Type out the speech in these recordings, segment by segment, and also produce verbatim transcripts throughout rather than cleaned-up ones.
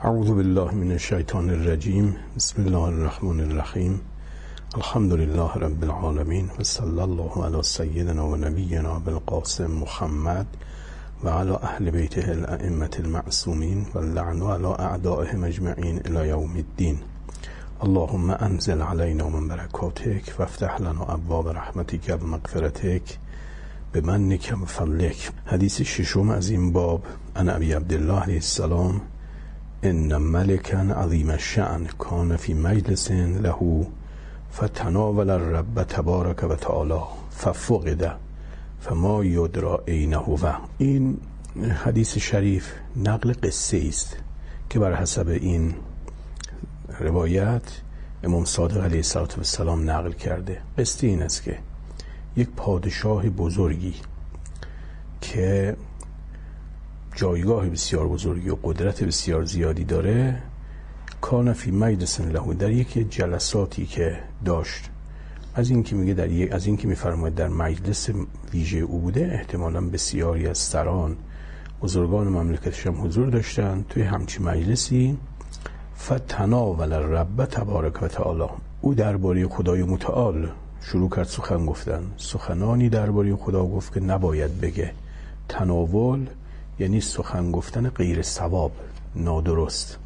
اعوذ بالله من الشیطان الرجیم. بسم الله الرحمن الرحیم. الحمد لله رب العالمین و صلی الله علی سیدنا و نبینا بالقاسم محمد و علی اهل بیته الائمة المعصومین و اللعن علی اعدائهم اجمعین الی یوم الدین. اللهم انزل علینا من برکاتک و افتح لنا ابواب رحمتک و مغفرتک بمنک و فضلک. حدیث ششم از این باب، عن ابی عبدالله علیه السلام: ان ملکا عظیم الشأن کان فی مجلس له فتناول الرب تبارک و تعالی ففقد فما یدری این هو. این حدیث شریف نقل قصه است که بر حسب این روایت امام صادق علیه السلام نقل کرده. قصه این است که یک پادشاه بزرگی که جایگاه بسیار بزرگی و قدرت بسیار زیادی داره، کان فی مجلس له، در یک جلساتی که داشت، از این که میگه در یک از این که میفرماید در مجلس ویژه او بوده، احتمالاً بسیاری از سران بزرگان مملکتش هم حضور داشتن توی همچین مجلسی. فتناول الرب تبارک و تعالی، او درباره خدای متعال شروع کرد سخن گفتن، سخنانی درباره خدا گفت که نباید بگه. تناول یعنی سخن گفتن غیر صواب، نادرست.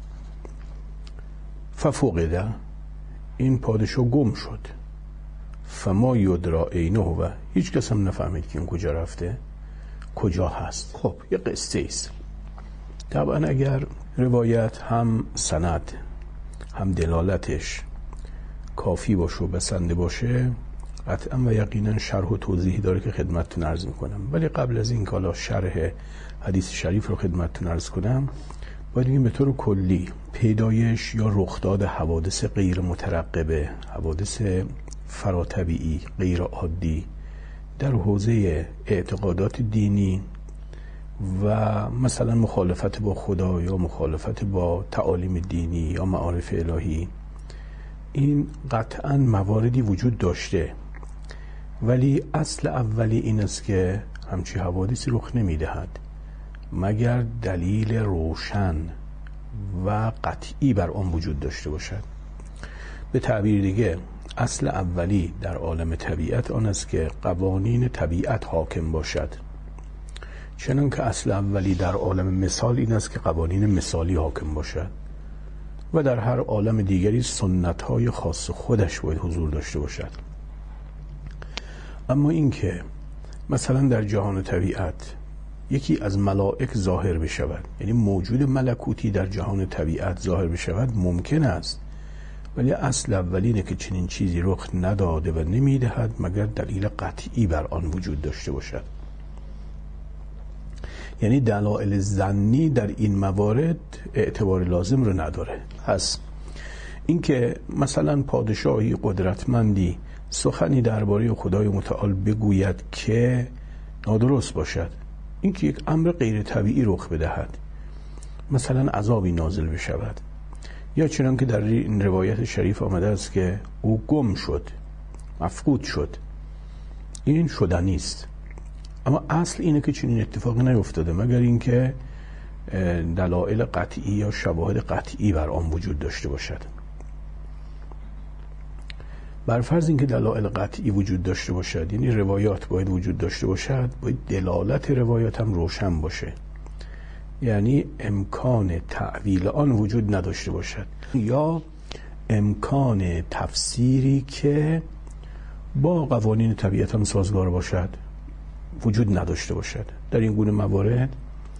ففقد، این پادشاه گم شد. فما یدری این هو، هیچ کس هم نفهمید که این کجا رفته، کجا هست. خب یه قصه است. طبعا اگر روایت هم سند هم دلالتش کافی باشه و بسنده باشه، قطعا و یقینا شرح و توضیحی داره که خدمتتون عرض میکنم. ولی قبل از این که حالا شرح حدیث شریف رو خدمتتون عرض کنم، باید بگیم به طور کلی پیدایش یا رخداد حوادث غیر مترقبه، حوادث فراتبیعی غیر عادی در حوزه اعتقادات دینی و مثلا مخالفت با خدا یا مخالفت با تعالیم دینی یا معارف الهی، این قطعا مواردی وجود داشته، ولی اصل اولی این است که همچی حوادثی رخ نمیدهد مگر دلیل روشن و قطعی بر آن وجود داشته باشد. به تعبیر دیگه، اصل اولی در عالم طبیعت آن است که قوانین طبیعت حاکم باشد، چنان که اصل اولی در عالم مثال این است که قوانین مثالی حاکم باشد و در هر عالم دیگری سنت‌های خاص خودش باید حضور داشته باشد. اما این که مثلا در جهان طبیعت یکی از ملائک ظاهر بشود، یعنی موجود ملکوتی در جهان طبیعت ظاهر بشود، ممکن است، ولی اصل اولینه که چنین چیزی رخ نداده و نمیدهد مگر دلیل قطعی بر آن وجود داشته باشد. یعنی دلایل ظنی در این موارد اعتبار لازم رو نداره. پس اینکه مثلا پادشاهی قدرتمندی سخنی درباره خدای متعال بگوید که نادرست باشد، اینکه یک امر غیر طبیعی رخ بدهد، مثلا عذابی نازل بشود، یا چنان که در این روایت شریف آمده است که او گم شد، مفقود شد، این شدنی است. اما اصل اینه که چنین اتفاقی نیفتاده مگر اینکه دلایل قطعی یا شواهد قطعی بر آن وجود داشته باشد. بر فرض اینکه دلایل قطعی وجود داشته باشد، یعنی روایات باید وجود داشته باشد، باید دلالت روایات هم روشن باشه، یعنی امکان تعویل آن وجود نداشته باشد، یا امکان تفسیری که با قوانین طبیعت هم سازگار باشد وجود نداشته باشد. در این گونه موارد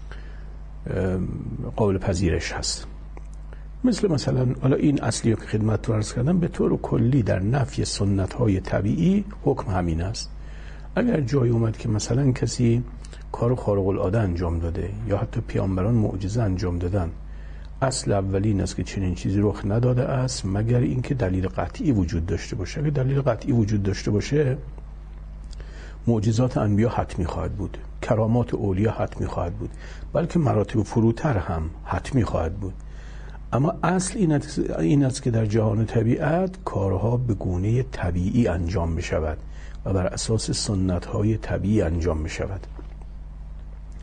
قابل پذیرش هست. مثل مثلا حالا این اصلی رو که خدمت رو عرض کردم، به طور کلی در نفی سنت های طبیعی حکم همین است. اگر جای اومد که مثلا کسی کار خارق العاده انجام داده یا حتی پیامبران معجزه انجام دادن، اصل اولی این است که چنین چیزی رخ نداده است مگر اینکه دلیل قطعی وجود داشته باشه. اگر دلیل قطعی وجود داشته باشه، معجزات انبیا حتمی خواهد بود، کرامات اولیا حتمی خواهد بود، بلکه مراتب فروتر هم حتمی خواهد بود. اما اصل این است که در جهان طبیعت کارها به گونه طبیعی انجام بشود و بر اساس سنت‌های طبیعی انجام بشود.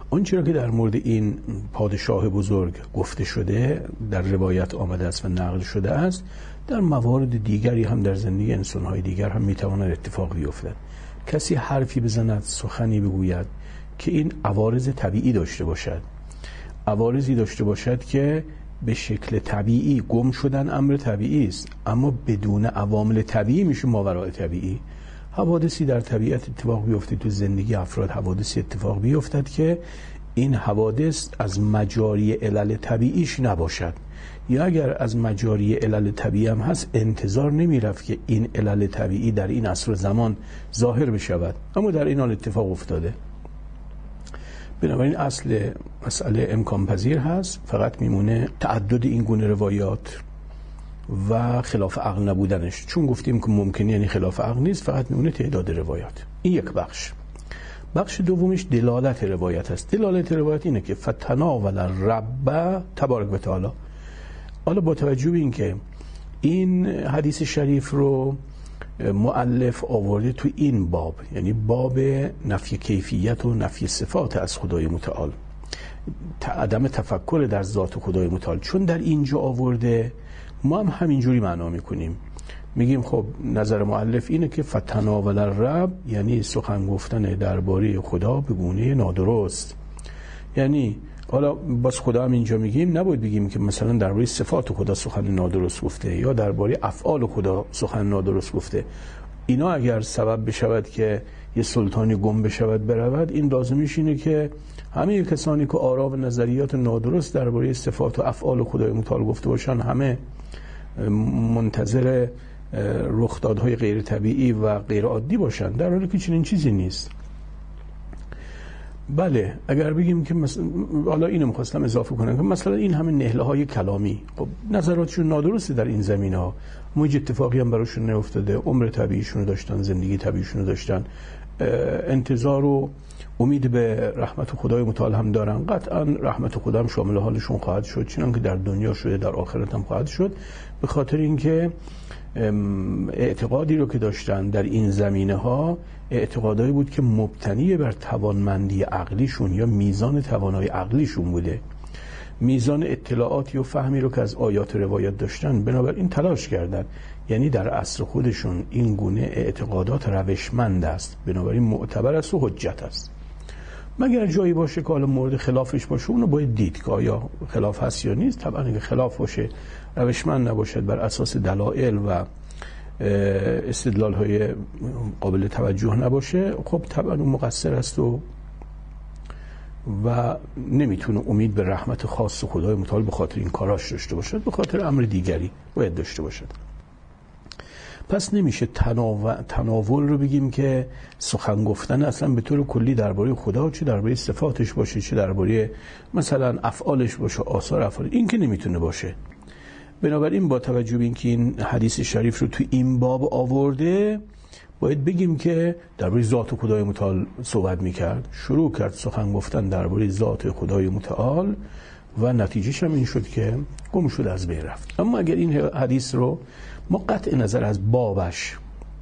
اون چیزی که در مورد این پادشاه بزرگ گفته شده در روایت آمده است و نقل شده است، در موارد دیگری هم در زندگی انسان‌های دیگر هم میتواند اتفاق بیفتد. کسی حرفی بزند، سخنی بگوید که این عوارض طبیعی داشته باشد، عوارضی داشته باشد که به شکل طبیعی گم شدن امر طبیعی است، اما بدون عوامل طبیعی میشه ماوراء طبیعی. حوادثی در طبیعت اتفاق بیفته، تو زندگی افراد حوادثی اتفاق بیفتد که این حوادث از مجاری علل طبیعیش نباشد، یا اگر از مجاری علل طبیعی هم هست انتظار نمی رفت که این علل طبیعی در این عصر زمان ظاهر بشود، اما در این حال اتفاق افتاده. بنابراین اصل مسئله امکان پذیر هست، فقط میمونه تعدد این گونه روایات و خلاف عقل نبودنش. چون گفتیم که ممکنه یعنی خلاف عقل نیست، فقط میمونه تعداد روایات. این یک بخش. بخش دومش دلالت روایت است. دلالت روایت اینه که فتناول الرب تبارک و تعالی. حالا با توجه به این که این حدیث شریف رو مؤلف آورده تو این باب، یعنی باب نفی کیفیت و نفی صفات از خدای متعال، عدم تفکر در ذات خدای متعال، چون در اینجا آورده ما هم همینجوری معنا میکنیم، میگیم خب نظر مؤلف اینه که فتناول الرب یعنی سخن گفتن درباره خدا به گونه نادرست. یعنی حالا باز خدا هم اینجا میگیم، نباید بگیم که مثلا درباره صفات خدا سخن نادرست گفته یا درباره افعال خدا سخن نادرست گفته. اینا اگر سبب بشود که یه سلطانی گم بشود برود، این لازمش اینه که همه کسانی که آرا و نظریات نادرست درباره صفات و افعال خدای متعال گفته باشن همه منتظر رخدادهای غیر طبیعی و غیر عادی باشن، در حالی که چنین چیزی نیست. بله اگر بگیم که مثلا، حالا اینو می‌خواستم اضافه کنم که مثلا این همه نهله های کلامی، خب نظراتشون نادرسته در این زمینه ها، موج اتفاقی هم براشون نیفتاده، عمر طبیعیشون داشتن، زندگی طبیعیشون داشتن، انتظار و امید به رحمت خدای متعال هم دارن، قطعا رحمت خدا هم شامل حالشون خواهد شد، چنان که در دنیا شده در آخرت هم خواهد شد، به خاطر اینکه اعتقادی رو که داشتن در این زمینه ها اعتقادایی بود که مبتنی بر توانمندی عقلیشون یا میزان توانایی عقلیشون بوده، میزان اطلاعاتی و فهمی رو که از آیات روایت داشتن، بنابراین تلاش کردن، یعنی در عصر خودشون این گونه اعتقادات روشمند است، بنابراین معتبر است و حجت است. مگر جایی باشه که حالا مورد خلافش باشه، اونو باید دید که آیا خلاف هست یا نیست. طبعا اگه خلاف باشه، روشمند نباشد، بر اساس دلایل و استدلال های قابل توجه نباشه، خب طبعا اون مقصر است و و نمیتونه امید به رحمت خاص خدای متعال به خاطر این کاراش داشته باشد، به خاطر امر دیگری باید داشته باشد. پس نمیشه تناو... تناول رو بگیم که سخن گفتن اصلا به طور کلی درباره خدا، چه درباره صفاتش باشه، چه درباره مثلا افعالش باشه، آثار افعال، این که نمیتونه باشه. بنابراین با توجه به اینکه این حدیث شریف رو تو این باب آورده، باید بگیم که درباره ذات خدای متعال صحبت میکرد، شروع کرد سخن گفتن درباره ذات خدای متعال و نتیجهش هم این شد که گم شد، از بین رفت. اما اگر این حدیث رو ما قطع نظر از بابش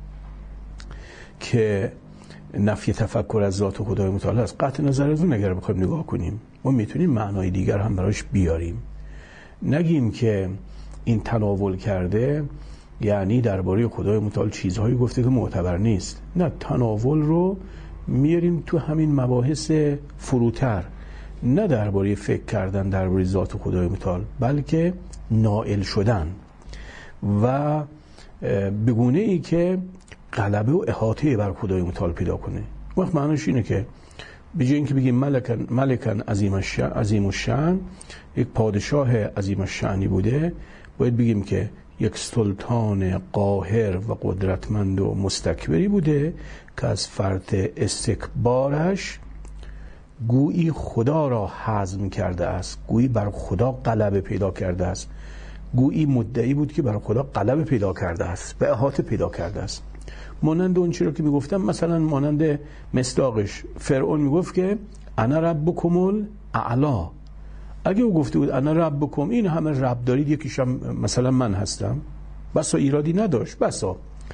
که نفی تفکر از ذات خدای متعال است، قطع نظر از اون اگر بخوایم نگاه کنیم، ما میتونیم معنای دیگر هم براش بیاریم. نگیم که این تناول کرده یعنی درباره خدای متعال چیزهایی گفته که معتبر نیست. نه، تناول رو میاریم تو همین مباحث فروتر، نه درباره فکر کردن درباره ذات خدای متعال، بلکه نائل شدن و بگونه ای که غلبه و احاطه بر خدای متعال پیدا کنه. وقت معنیش اینه که به جای اینکه بگیم ملکن ملکن عظیم الشأن، عظیم الشأن، یک پادشاه عظیم الشأنی بوده، باید بگیم که یک سلطان قاهر و قدرتمند و مستکبری بوده که از فرط استکبارش گویی خدا را هضم کرده است، گویی بر خدا غلبه پیدا کرده است، گویی مدعی بود که بر خدا غلبه پیدا کرده است، به احاطه پیدا کرده است. مانند اون چیزی رو که میگفتم، مثلا مانند مصداقش فرعون میگفت که انا ربکم الاعلی. اگه او گفته بود انا ربکم، این همه رب دارید، یکیشم مثلا من هستم، بسا ایرادی نداشت، بسا.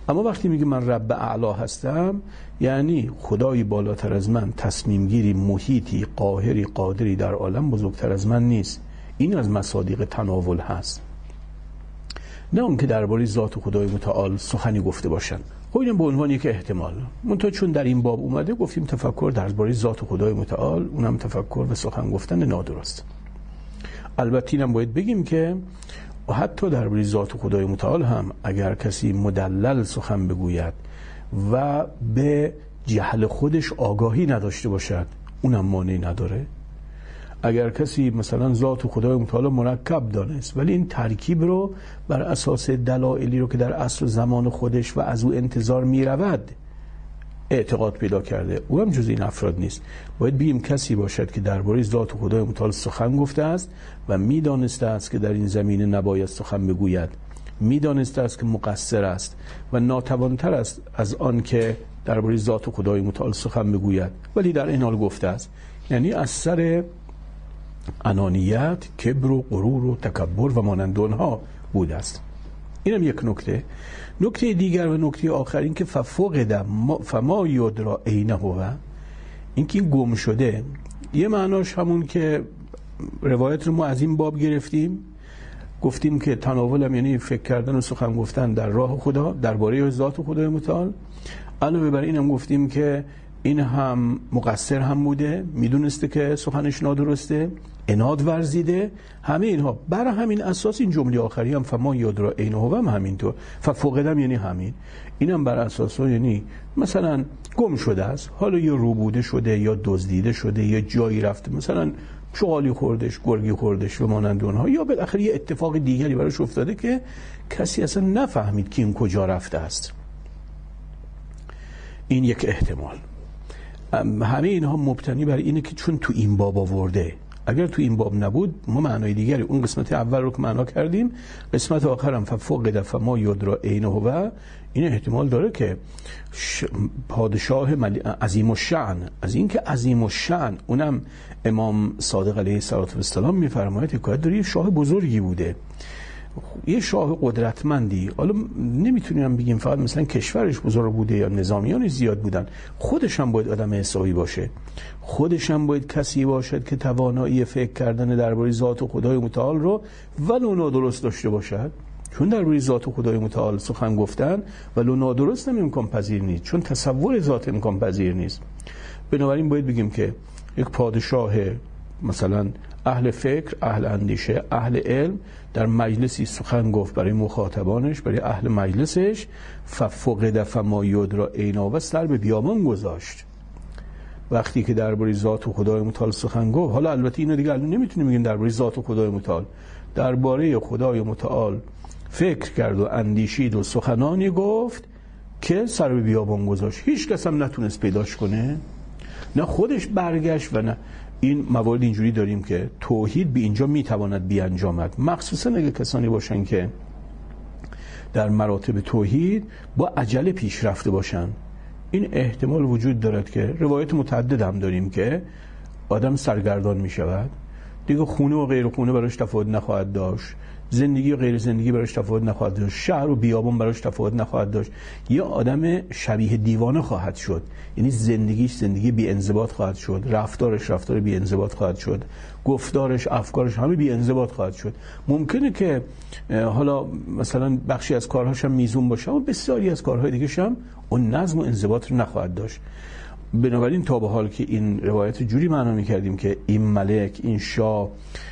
اما وقتی میگه من رب اعلا هستم، یعنی خدایی بالاتر از من، تصمیم گیری، محیطی، قاهری، قادری در عالم بزرگتر از من نیست. این از مصادیق تناول هست، نه اون که درباره ذات خدای متعال سخنی گفته باشن. خب اینم به عنوان یک احتمال. منتها چون در این باب اومده گفتیم تفکر درباره ذات خدای متعال، اونم تفکر و سخن گفتن نادرست. البته اینم باید بگیم که حتی درباره ذات خدای متعال هم اگر کسی مدلل سخن بگوید و به جهل خودش آگاهی نداشته باشد، اونم مانعی نداره. اگر کسی مثلا ذات خدای متعال مرکب دانست ولی این ترکیب رو بر اساس دلایلی رو که در عصر زمان خودش و از او انتظار می رود اعتقاد پیدا کرده، او هم جز این افراد نیست. باید بگیم کسی باشد که درباره ذات خدای متعال سخن گفته است و می دانسته است که در این زمینه نباید سخن بگوید، می دانسته است که مقصر است و ناتوانتر است از آن که درباره ذات خدای متعال سخن بگوید، ولی در این حال گفته است. یعنی از سر انانیت، کبر و غرور و تکبر و مانند آنها بوده است. اینم یک نکته. نکته دیگر و نکته آخر این که ففقد فما یدرا عین هو، این که این گم شده، یه معناش همون که روایت رو ما از این باب گرفتیم، گفتیم که تناول هم یعنی فکر کردن و سخن گفتن در راه خدا درباره ذات خدای متعال. علاوه بر اینم گفتیم که این هم مقصر هم بوده، میدونسته که سخنش نادرسته، عناد ورزیده. همه اینها بر همین اساس این جمله آخری هم فما یدرا عین هو هم همینطور، ففقدم یعنی همین، اینم بر اساس یعنی مثلا گم شده است، حالا یا روبوده شده یا دزدیده شده یا جایی رفته، مثلا شغالی خوردش، گرگی خوردش و مانند اونها، یا بالاخره یه اتفاق دیگری براش افتاده که کسی اصلا نفهمید که این کجا رفته است. این یک احتمال. همه اینها مبتنی بر اینه که چون تو این باب آورده، اگر تو این باب نبود ما معنای دیگری، اون قسمت اول رو که معنا کردیم، قسمت آخرم ففقد فما یدرا عین هو، این احتمال داره که پادشاه عظیم الشأن، از این که عظیم الشأن اونم امام صادق علیه السلام میفرماید حکایت داره، یه شاه بزرگی بوده، یه شاه قدرتمندی. حالا نمیتونیم بگیم فقط مثلا کشورش بزرگ بوده یا نظامیانش زیاد بودن، خودش هم باید آدم حسابی باشه، خودش هم باید کسی باشد که توانایی فکر کردن درباره ذات خدای متعال رو ولو نادرست داشته باشد، چون درباره ذات خدای متعال سخن گفتن ولو نادرست هم امکان پذیر نیست، چون تصور ذات امکان پذیر نیست. بنابراین باید بگیم که یک پادشاه مثلا اهل فکر، اهل اندیشه، اهل علم در مجلسی سخن گفت برای مخاطبانش، برای اهل مجلسش، ففقد فما یدرا عین هو، و سر به بیابان گذاشت وقتی که درباره ذات خدای متعال سخن گفت. حالا البته اینو دیگه الان نمیتونیم بگیم درباره ذات خدای متعال، درباره خدای متعال فکر کرد و اندیشید و سخنانی گفت که سر به بیابان گذاشت، هیچ کس هم نتونست پیداش کنه، نه خودش برگشت و نه. این موارد اینجوری داریم که توحید به اینجا میتواند بیانجامد، مخصوصا اگه کسانی باشن که در مراتب توحید با عجله پیش رفته باشن. این احتمال وجود دارد که روایت متعدد هم داریم که آدم سرگردان میشود، دیگه خونه و غیر خونه براش تفاوت نخواهد داشت، زندگی و غیر زندگی براش تفاوت نخواهد داشت، شهر و بیابان براش تفاوت نخواهد داشت، یه آدم شبیه دیوانه خواهد شد، یعنی زندگیش زندگی بی انضباط خواهد شد، رفتارش رفتار بی انضباط خواهد شد، گفتارش افکارش همه بی انضباط خواهد شد. ممکنه که حالا مثلا بخشی از کارهاش هم میزون باشه اما بسیاری از کارهای دیگه هم اون نظم و انضباط رو نخواهد داشت. بنابراین تا به حال که این روایت جوری معنا می‌کردیم که این ملک، این شاه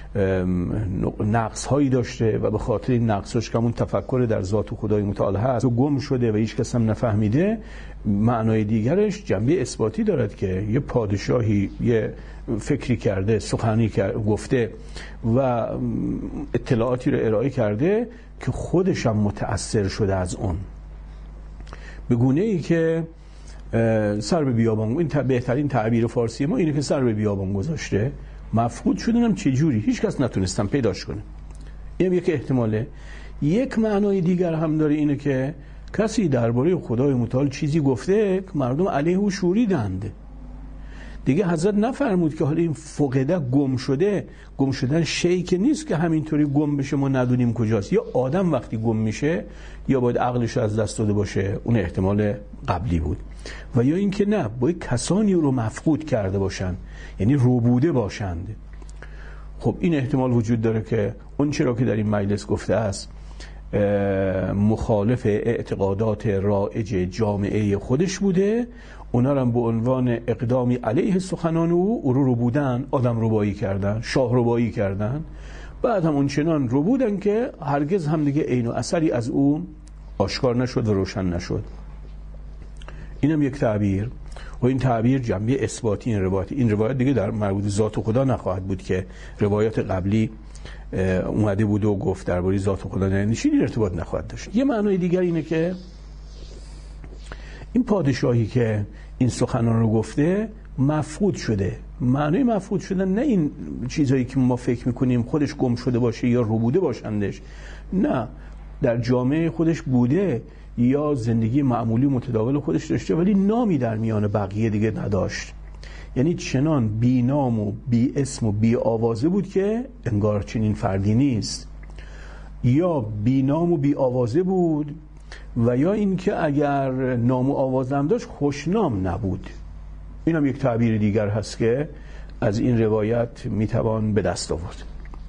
نقص هایی داشته و به خاطر این نقصش که همون تفکر در ذات خدای متعال هست و گم شده و هیچ کس هم نفهمیده، معنای دیگرش جنبه اثباتی دارد که یه پادشاهی یه فکری کرده، سخنی گفته و اطلاعاتی رو ارائه کرده که خودش هم متأثر شده از اون، به گونه ای که سر به بیابان، این بهترین تعبیر فارسی ما اینه که سر به بیابان گذاشته، مفقود شدن هم چه جوری هیچ کس نتونستم پیداش کنه. این یک احتماله. یک معنای دیگر هم داره، اینه که کسی درباره خدای متعال چیزی گفته که مردم علیه او شوریدند، دیگه حضرت نفرمود که حالا این فقده گم شده، گم شدن شیء که نیست که همینطوری گم بشه ما ندونیم کجاست. یا آدم وقتی گم میشه یا باید عقلش از دست داده باشه، اون احتمال قبلی بود، و یا اینکه نه، باید کسانی رو مفقود کرده باشن، یعنی ربوده باشند. خب این احتمال وجود داره که اون چرا که در این مجلس گفته است مخالف اعتقادات رایج جامعه خودش بوده، اونا رو به عنوان اقدامی علیه سخنان او او رو ربودن، آدم ربایی کردن، شاه ربایی کردن، بعد هم اون چنان ربودن که هرگز هم دیگه عین و اثری از اون آشکار نشد و روشن نشد. اینم یک تعبیر، و این تعبیر جنبه اثباتی این روایت این روایت دیگه در مربوط ذات خدا نخواهد بود که روایات قبلی اومده بود و گفت درباره ذات خدا نمی‌شین، این ارتباط نخواهد داشت. یه معنای دیگر اینه که این پادشاهی که این سخنان رو گفته مفقود شده. معنای مفقود شدن نه این چیزایی که ما فکر میکنیم خودش گم شده باشه یا ربوده باشندش، نه، در جامعه خودش بوده یا زندگی معمولی متداول خودش داشته ولی نامی در میان بقیه دیگه نداشت، یعنی چنان بی نام و بی اسم و بی آوازه بود که انگار چنین فردی نیست، یا بی نام و بی آوازه بود و یا اینکه اگر نام و آوازه هم داشت خوشنام نبود. این هم یک تعبیر دیگر هست که از این روایت میتوان به دست آورد.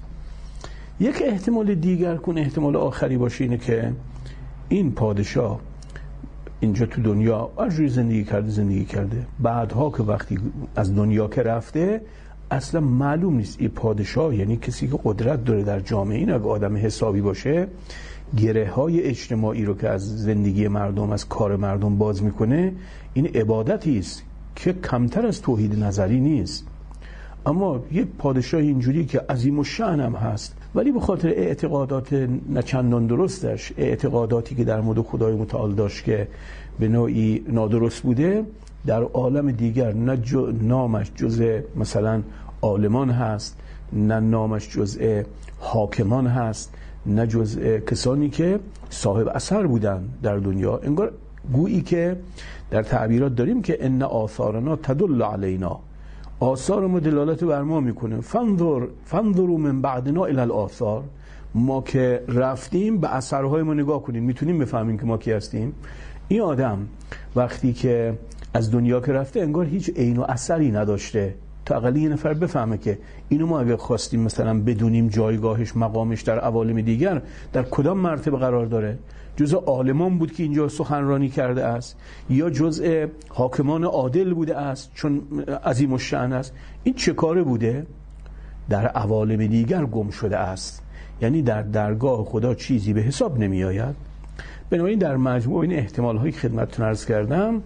یک احتمال دیگر کن احتمال آخری باشه اینه که این پادشاه اینجا تو دنیا آجوری زندگی کرده زندگی کرده بعدها که وقتی از دنیا که رفته اصلا معلوم نیست این پادشاه، یعنی کسی که قدرت داره در جامعه، این اگه آدم حسابی باشه گره های اجتماعی رو که از زندگی مردم، از کار مردم باز میکنه، این عبادتی است که کمتر از توحید نظری نیست. اما یک پادشاه اینجوری که عظیم الشأن هم هست ولی به خاطر اعتقادات نچندان درستش، اعتقاداتی که در مورد خدای متعال داشت که به نوعی نادرست بوده، در عالم دیگر نه جو نامش جزء مثلا عالمان هست، نه نامش جزء حاکمان هست، نه جزء کسانی که صاحب اثر بودن در دنیا. انگار گویی که در تعبیرات داریم که ان آثارنا تدل علینا، آثار ما دلالت بر ما میکنه، فانظر فانظروا من بعدنا الی الاثار، ما که رفتیم به اثرهای ما نگاه کنیم میتونیم بفهمیم که ما کی هستیم. این آدم وقتی که از دنیا که رفته انگار هیچ عین و اثری نداشته، تا اقلی یه نفر بفهمه که اینو ما اگه خواستیم مثلا بدونیم جایگاهش، مقامش در عوالم دیگر در کدام مرتبه قرار داره، جزء عالمان بود که اینجا سخنرانی کرده است یا جزء حاکمان عادل بوده است چون عظیم الشأن است، این چه کاره بوده؟ در عوالم دیگر گم شده است، یعنی در درگاه خدا چیزی به حساب نمی آید. بنابراین در مجموع این احتمال هایی خدمتتون عرض کردم،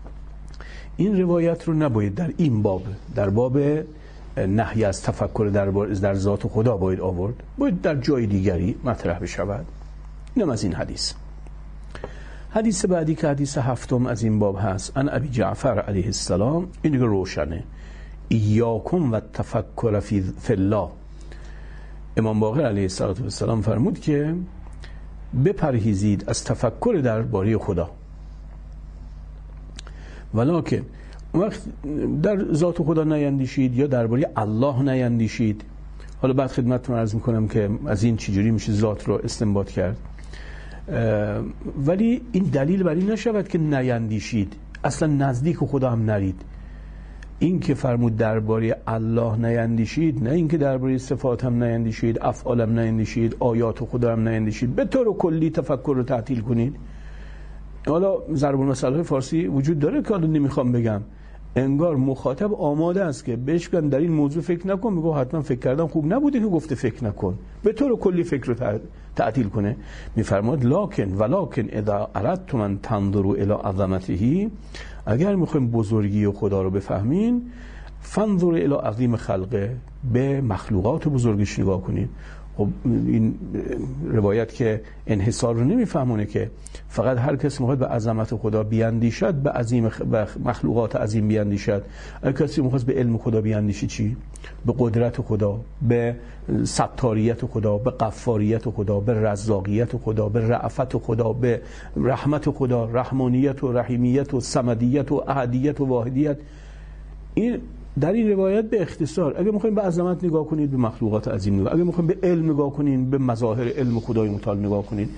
این روایت رو نباید در این باب، در باب نهی از تفکر در, در ذات خدا باید آورد، باید در جای دیگری مطرح بشود. اینم از این حدیث. حدیث بعدی که حدیث هفتم از این باب هست، ان ابی جعفر علیه السلام، این دیگه روشنه، ایاکم و تفکر فی الله. امام باقر علیه السلام فرمود که بپرهیزید از تفکر در باره خدا، ولکن وقت در ذات خدا نیندیشید یا درباره الله نیندیشید. حالا بعد خدمتتون عرض میکنم که از این چجوری میشه ذات رو استنباط کرد، ولی این دلیل بر این نشود که نیندیشید، اصلا نزدیک خدا هم نرید. این که فرمود درباره الله نیندیشید، نه اینکه درباره صفات هم نیندیشید، افعال هم نیندیشید، آیات خدا هم نیندیشید، به طور کلی تفکر رو تعطیل کنید. حالا ضرب المثل فارسی وجود داره که حالا نمیخوام بگم، انگار مخاطب آماده است که بهش بگن در این موضوع فکر نکن، میگه حتما فکر کردم خوب نبوده که گفته فکر نکن، به طور کلی فکر رو تعطیل کنه. میفرماد لکن ولکن اذا اردتم ان تنظروا الی عظمته، اگر میخوایم بزرگی خدا رو بفهمین، فانظروا الی عظیم خلقه، به مخلوقات بزرگش نگاه کنید. خب این روایت که انحصار رو نمیفهمونه که فقط هر کسی میخواد به عظمت خدا بیاندیشد به عظیم به مخلوقات عظیم بیاندیشد. اگر کسی میخواد به علم خدا بیاندیشه چی؟ به قدرت خدا، به ستاریت خدا، به غفاریت خدا، به رزاقیت خدا، به رأفت خدا، به رحمت خدا، رحمانیت و رحیمیت و صمدیت و احدیت و واحدیت. این در این روایت به اختصار اگه میخوایم به عظمت نگاه کنید به مخلوقات عظیم نگاه، اگه میخوایم به علم نگاه کنید به مظاهر علم خدای متعال نگاه کنید،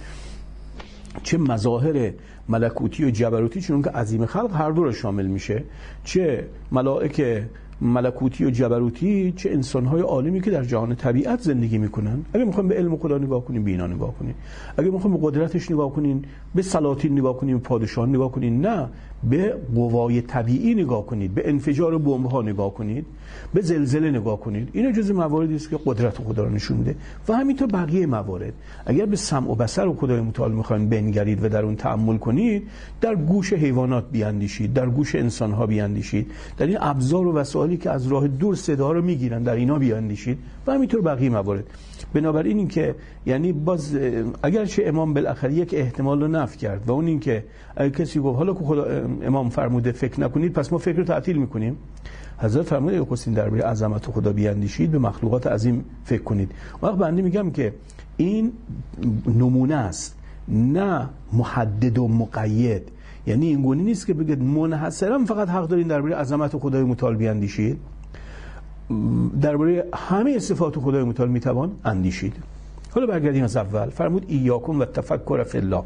چه مظاهر ملکوتی و جبروتی چون که عظیم خلق هر دو رو شامل میشه، چه ملائکه ملکوتی و جبروتی، چه انسان‌های عالمی که در جهان طبیعت زندگی میکنن. اگه میخوایم به علم خدا نگاه کنیم به اینا نگاه کنیم، اگه میخوایم به قدرتش نگاه کنیم به سلاطین نگاه کنیم، به پادشاهان نگاه کنید، نه به قوای طبیعی نگاه کنید، به انفجار بمب‌ها نگاه کنید، به زلزله نگاه کنید. اینا جزء مواردی است که قدرت خدا رو نشون میده. و همینطور بقیه موارد. اگر به سمع و بصر و خدای متعال میخواین بنگرید و در اون تأمل کنید، در گوش حیوانات بیاندیشید، در گوش انسان‌ها بیاندیشید، در این ابزار و وسایلی که از راه دور صدا رو میگیرن در اینا بیاندیشید و همینطور بقیه موارد. بنابراین این که یعنی باز اگرچه امام بالاخره یک احتمال رو نفی کرد و اون این که اگه کسی گفت حالا که خدا امام فرموده فکر نکنید پس ما فکر رو تعطیل میکنیم، حضرت فرموده اگه خواستین درباره عظمت خدا بیاندیشید به مخلوقات عظیم فکر کنید. وقت بنده میگم که این نمونه است نه محدد و مقید، یعنی این گونه نیست که بگید منحصرا فقط حق دارین درباره عظمت خدای متعال بیاندیشید، درباره همه صفات خدای متعال میتوان اندیشید. حالا برگردیم از اول. فرمود ایاکم و تفکر فی الله،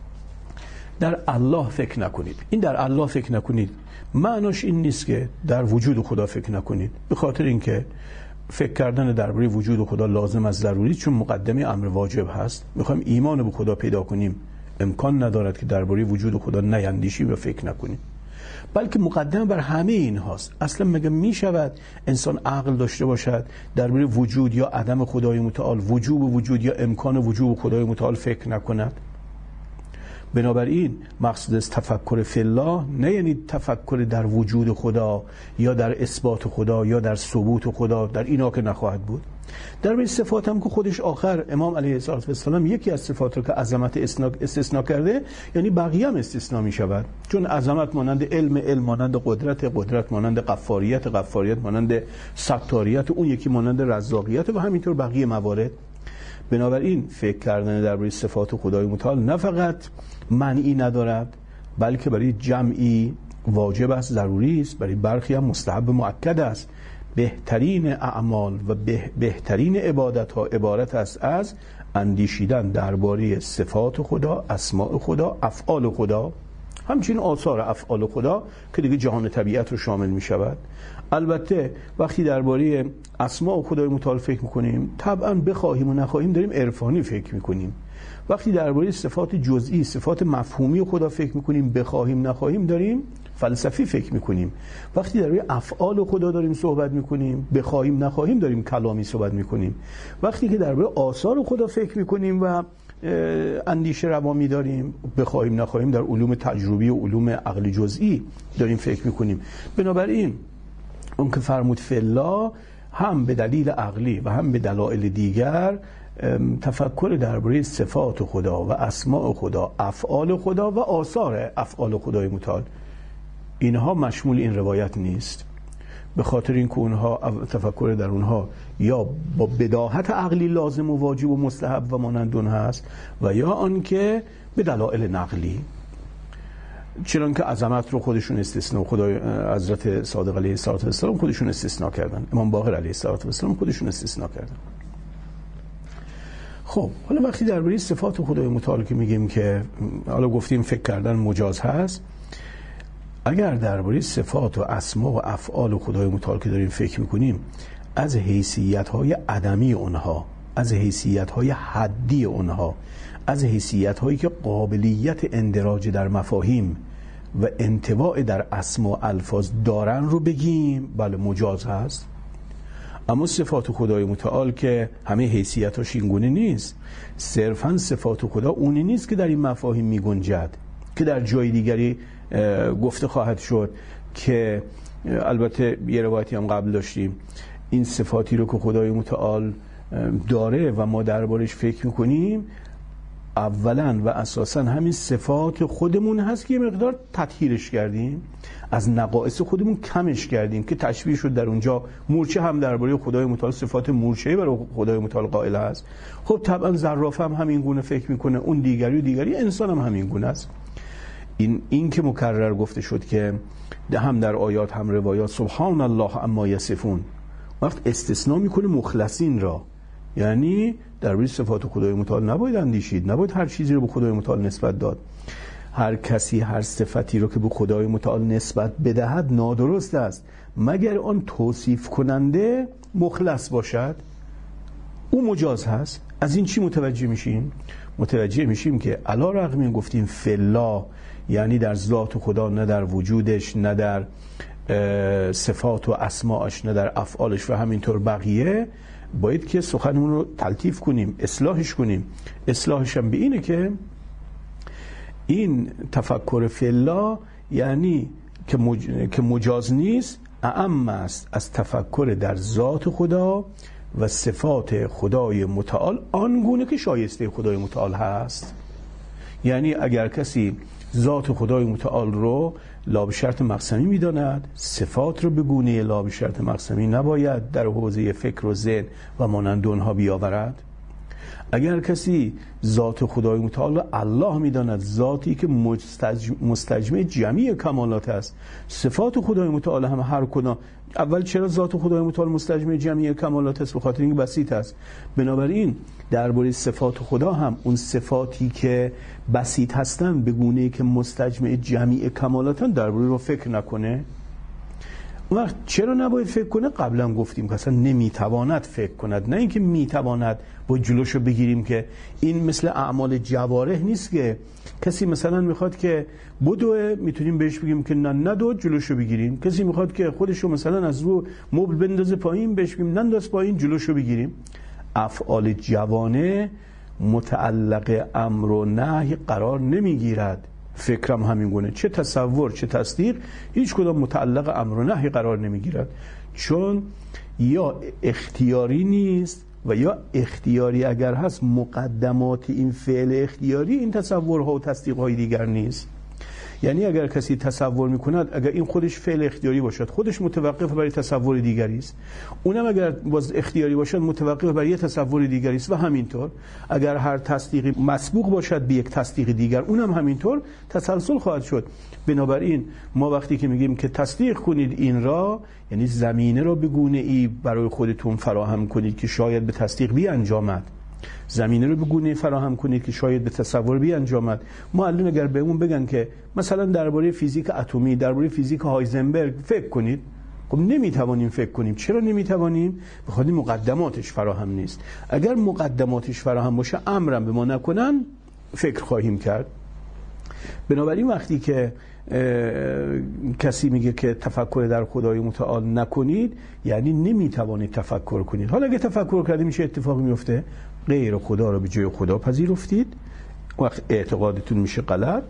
در الله فکر نکنید. این در الله فکر نکنید معناش این نیست که در وجود خدا فکر نکنید، به خاطر اینکه فکر کردن درباره وجود خدا لازم از ضروری، چون مقدمه امر واجب هست. میخوایم ایمان به خدا پیدا کنیم، امکان ندارد که درباره وجود خدا نیندیشیم و فکر نکنیم، بلکه مقدمه بر همه این هاست. اصلا مگه می شود انسان عقل داشته باشد درباره وجود یا عدم خدای متعال، وجوب وجود یا امکان وجود خدای متعال فکر نکند؟ بنابراین مقصود از تفکر فی الله نه یعنی تفکر در وجود خدا یا در اثبات خدا یا در ثبوت خدا، در اینا که نخواهد بود. در به صفات هم که خودش آخر امام علیه السلام یکی از صفات رو که عظمت استثناء کرده، یعنی بقیه هم استثناء می شود، چون عظمت مانند علم، علم مانند قدرت، قدرت مانند غفاریت، غفاریت مانند ستاریت، اون یکی مانند رزاقیت و همینطور بقیه موارد. بنابراین فکر کردن درباره صفات خدای متعال نه فقط معنی ندارد، بلکه برای جمعی واجب است، ضروری است، برای برخی هم مستحب مؤکد است. بهترین اعمال و به بهترین عبادت ها عبارت است از اندیشیدن درباره صفات خدا، اسماء خدا، افعال خدا، همچنین آثار افعال خدا که دیگه جهان طبیعت رو شامل می شود. البته وقتی درباره اسماء خدای متعال فکر میکنیم طبعا بخواهیم و نخواهیم داریم عرفانی فکر میکنیم. وقتی درباره صفات جزئی، صفات مفهومی خدا فکر میکنیم بخواهیم نخواهیم داریم فلسفی فکر میکنیم. وقتی درباره افعال خدا داریم صحبت میکنیم بخواهیم نخواهیم داریم کلامی صحبت میکنیم. وقتی که درباره آثار خدا فکر میکنیم و اندیشه روا می‌داریم بخواهیم نخواهیم در علوم تجربی و علوم عقل جزئی داریم فکر میکنیم. بنابراین اون که فرمود فی الله هم به دلیل عقلی و هم به دلایل دیگر تفکر درباره صفات خدا و اسماء خدا، افعال خدا و آثار افعال خدای متعال، اینها مشمول این روایت نیست، به خاطر اینکه اونها تفکر در اونها یا با بداهت عقلی لازم و واجب و مستحب و مانند اون هست و یا آنکه به دلایل نقلی، چون که عظمت رو خودشون استثناء، خدای حضرت صادق علیه السلام خودشون استثناء کردن، امام باقر علیه السلام خودشون استثناء کردن. خب حالا وقتی درباره صفات خدای متعال که میگیم که حالا گفتیم فکر کردن مجاز هست، اگر درباره صفات و اسما و افعال خدای متعال که داریم فکر میکنیم از حیثیت‌های عدمی اونها، از حیثیت‌های حدی اونها، از حیثیت‌هایی که قابلیت اندراج در مفاهیم و انطباع در اسما و الفاظ دارن رو بگیم، بله مجاز هست. اما صفات خدای متعال که همه حیثیتاش این گونه نیست، صرفاً صفات خدا اونی نیست که در این مفاهیم می گنجد که در جای دیگری گفته خواهد شد، که البته یه روایتی هم قبل داشتیم این صفاتی رو که خدای متعال داره و ما دربارش فکر میکنیم اولا و اساسا همین صفات خودمون هست که یه مقدار تطهیرش کردیم، از نقائص خودمون کمش کردیم که تشبیه شد در اونجا. مورچه هم درباره خدای متعال صفات مورچه‌ای برای خدای متعال قائل است. خب طبعا زراف هم همین گونه فکر میکنه، اون دیگری و دیگری، انسان هم همین گونه است. این این که مکرر گفته شد که هم در آیات هم روایات سبحان الله اما یصفون، وقت استثناء میکنه مخلصین را، یعنی در روی صفات خدای متعال نباید اندیشید، نباید هر چیزی رو به خدای متعال نسبت داد. هر کسی هر صفتی رو که به خدای متعال نسبت بدهد نادرست است مگر آن توصیف کننده مخلص باشد، او مجاز هست. از این چی متوجه میشیم؟ متوجه میشیم که علی رغم این گفتیم فلا، یعنی در ذات خدا، نه در وجودش، نه در صفات و اسماعش، نه در افعالش و همینطور بقیه، باید که سخنمون رو تلطیف کنیم، اصلاحش کنیم. اصلاحش هم به اینه که این تفکر فلا یعنی که, مج... که مجاز نیست، اعم است از تفکر در ذات خدا و صفات خدای متعال آنگونه که شایسته خدای متعال هست. یعنی اگر کسی ذات خدای متعال رو لا به شرط مقسمی میداند، صفات رو به گونه لا به شرط مقسمی نباید در حوزه فکر و ذهن و مانند اونها بیاورد. اگر کسی ذات خدای متعال رو الله میداند، ذاتی که مستجمع جمعی کمالات است، صفات خدای متعال هم هر کدام، اول چرا ذات خدای متعال مستجمع جمعی کمالات است؟ به خاطر اینکه بسیط است. بنابراین درباره صفات خدا هم اون صفاتی که بسیط هستن به گونه‌ای که مستجمع جمعی کمالاتن درباره رو فکر نکنه. اون وقت چرا نباید فکر کنه؟ قبلا گفتیم که اصلا نمیتواند فکر کند، نه اینکه میتواند با جلوشو بگیریم، که این مثل اعمال جوارح نیست که کسی مثلا میخواد که بدوه میتونیم بهش بگیم که نه ندو، جلوشو بگیریم. کسی میخواد که خودشو مثلا از رو مبل بندازه پایین، بهش بگیم ننداز پایین، جلوشو بگیریم. افعال جوانه متعلق امر و نهی قرار نمیگیرد. فکرم همین گونه، چه تصور چه تصدیق، هیچ کدام متعلق امر و نهی قرار نمیگیرد، چون یا اختیاری نیست و یا اختیاری اگر هست مقدمات این فعل اختیاری این تصورها و تصدیقهای دیگر نیست. یعنی اگر کسی تصور میکند، اگر این خودش فعل اختیاری باشد، خودش متوقف برای تصور دیگری است، اونم اگر باز اختیاری باشد متوقف برای تصور دیگری است، و همینطور اگر هر تصدیقی مسبوق باشد به یک تصدیق دیگر، اونم همینطور تسلسل خواهد شد. بنابراین ما وقتی که میگیم که تصدیق کنید این را، یعنی زمینه را به گونه ای برای خودتون فراهم کنید که شاید به تصدیق بیانجامد، زمینه رو به گونه فراهم کنید که شاید به تصور بیانجامد. ما الان اگر بهمون بگن که مثلا درباره فیزیک اتمی، درباره فیزیک هایزنبرگ فکر کنید، خب نمیتوانیم فکر کنیم. چرا نمیتوانیم؟ به خاطر مقدماتش فراهم نیست. اگر مقدماتش فراهم باشه، امرم به ما نکنن، فکر خواهیم کرد. بنابراین وقتی که کسی میگه که تفکر در خدای متعال نکنید، یعنی نمیتوانید تفکر کنید. حالا اگه تفکر کردید میشه اتفاقی میفته، غیر خدا رو به جای خدا پذیرفتید، وقت اعتقادتون میشه غلط،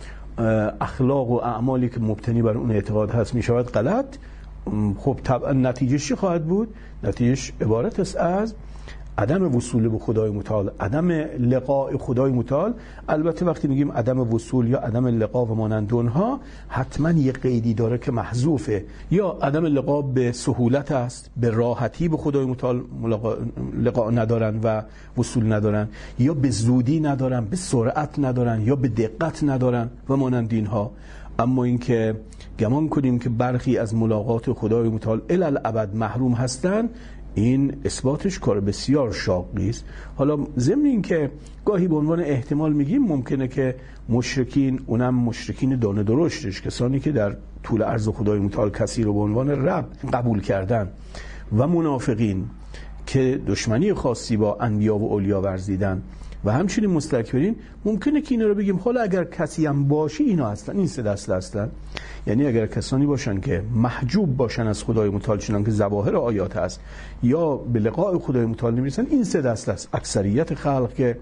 اخلاق و اعمالی که مبتنی بر اون اعتقاد هست میشود غلط. خب طبعا نتیجهش چی خواهد بود؟ نتیجهش عبارت است از عدم وصول به خدای متعال، عدم لقاء خدای متعال. البته وقتی میگیم عدم وصول یا عدم لقاء و مانند اونها، حتما یه قیدی داره که محذوفه. یا عدم لقاء به سهولت است، به راحتی به خدای متعال لقاء ندارن و وصول ندارن، یا به زودی ندارن، به سرعت ندارن، یا به دقت ندارن و مانند اینها. اما اینکه گمان کنیم که برخی از ملاقات خدای متعال الی الابد محروم هستند، این اثباتش کار بسیار شاقی است. حالا ضمن این که گاهی به عنوان احتمال میگیم ممکنه که مشرکین، اونم مشرکین دانه درشتش، کسانی که در طول عرض خدای متعال کسی رو به عنوان رب قبول کردن، و منافقین که دشمنی خاصی با انبیا و اولیا ورزیدن، و همچنین مستکبرین، ممکنه که اینا رو بگیم حالا اگر کسی هم باشه اینا هستن، این سه دسته هستن. یعنی اگر کسانی باشن که محجوب باشن از خدای متعال، چنان که ظواهر آیات هست، یا به لقاء خدای متعال نمیرسن، این سه دسته است. اکثریت خلق که